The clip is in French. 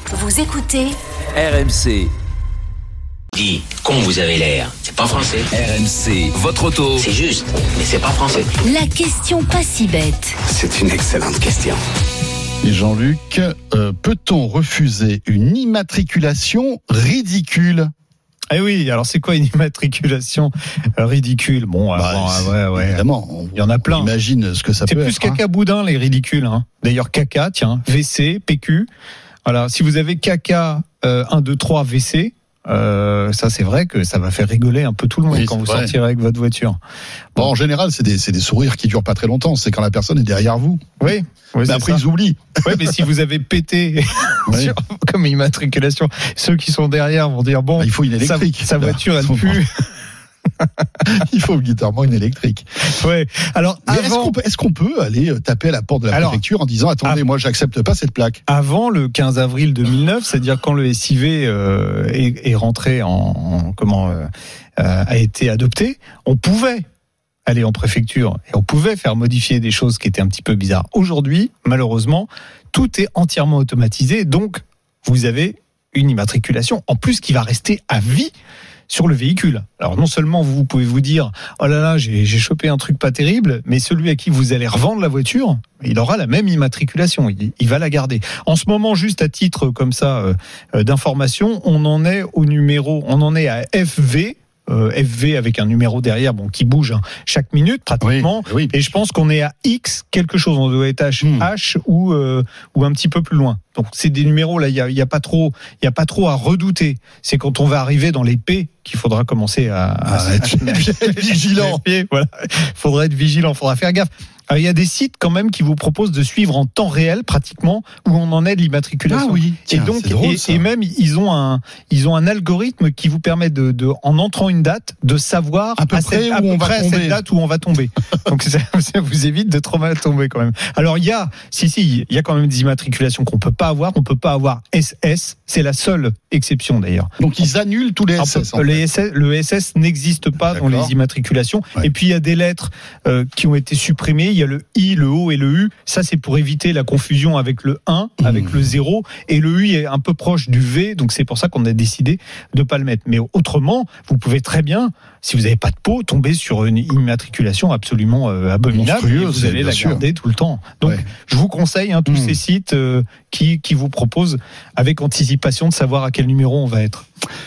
Vous écoutez RMC. Dis, con vous avez l'air, c'est pas français. RMC, votre auto. C'est juste, mais c'est pas français. la question pas si bête. C'est une excellente question. Et Jean-Luc, peut-on refuser une immatriculation ridicule ? Eh oui, alors c'est quoi une immatriculation ridicule ? Bon, évidemment, il y en a plein. Imagine ce que ça C'est peut plus être. caca boudin les ridicules. Hein. D'ailleurs caca, tiens, WC, PQ. Voilà, si vous avez caca 1, 2, 3 WC, ça c'est vrai que ça va faire rigoler un peu tout le monde quand vous sortirez avec votre voiture. Bon, en général, c'est des sourires qui durent pas très longtemps. C'est quand la personne est derrière vous. Oui. Mais après, ils oublient. Oui, mais si vous avez pété comme immatriculation, ceux qui sont derrière vont dire bon, il faut une électrique. Sa voiture, elle pue. Il faut obligatoirement une électrique. Ouais. Alors, est-ce qu'on peut aller taper à la porte de la préfecture en disant attendez, moi j'accepte pas cette plaque. Avant le 15 avril 2009, c'est-à-dire quand le SIV est rentré a été adopté, on pouvait aller en préfecture et on pouvait faire modifier des choses qui étaient un petit peu bizarres. Aujourd'hui, malheureusement, tout est entièrement automatisé, donc vous avez une immatriculation en plus qui va rester à vie sur le véhicule. Alors non seulement vous pouvez vous dire oh là là, j'ai chopé un truc pas terrible, mais celui à qui vous allez revendre la voiture, il aura la même immatriculation, il va la garder. En ce moment, juste à titre comme ça d'information, on en est à FV. FV avec un numéro derrière qui bouge chaque minute pratiquement, oui. Et je pense qu'on est à X quelque chose, on doit être H ou un petit peu plus loin. Donc c'est des numéros là, il y a pas trop à redouter. C'est quand on va arriver dans les P qu'il faudra commencer à être vigilant. Voilà, faudra être vigilant, faudra faire gaffe. Alors, il y a des sites quand même qui vous proposent de suivre en temps réel pratiquement où on en est de l'immatriculation. Ah oui, tiens, et donc c'est drôle, et même ils ont un algorithme qui vous permet de en entrant une date de savoir à peu près à cette date où on va tomber. Donc ça vous évite de trop mal tomber quand même. Alors il y a quand même des immatriculations qu'on peut pas avoir. On peut pas avoir SS. C'est la seule exception d'ailleurs. Donc ils annulent tous les SS. Le SS n'existe pas dans les immatriculations. Ouais. Et puis il y a des lettres qui ont été supprimées. Il y a le I, le O et le U. Ça, c'est pour éviter la confusion avec le 1, avec le 0. Et le U est un peu proche du V. Donc, c'est pour ça qu'on a décidé de ne pas le mettre. Mais autrement, vous pouvez très bien, si vous n'avez pas de peau, tomber sur une immatriculation absolument abominable. Et vous allez la garder tout le temps. Donc, je vous conseille tous ces sites qui vous proposent avec anticipation de savoir à quel numéro on va être.